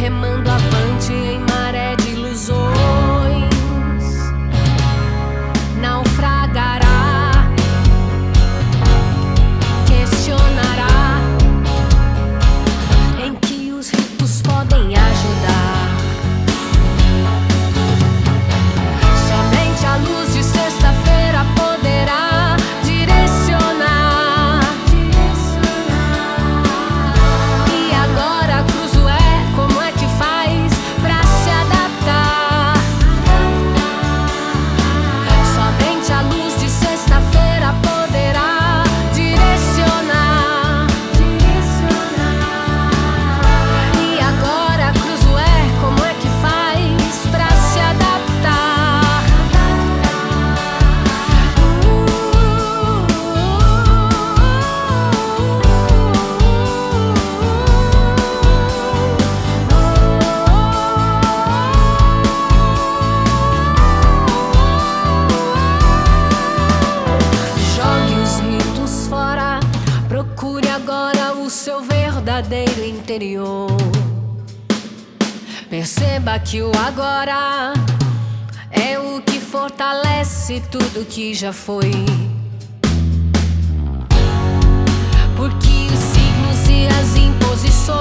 remando avante em maré de ilusões. Naufragará, questionará em que os ritos podem ajudar. Somente a luz de sexta-feira poderá direcionar. E agora Cruzoé, como é que faz pra se adaptar? Somente a luz de sexta-feira poderá direcionar. E agora Cruzoé, como é que faz pra se adaptar? Jogue os ritos fora, procure agora o seu verdadeiro interior. Perceba que o agora é o que fortalece tudo que já foi. Porque os signos e as imposições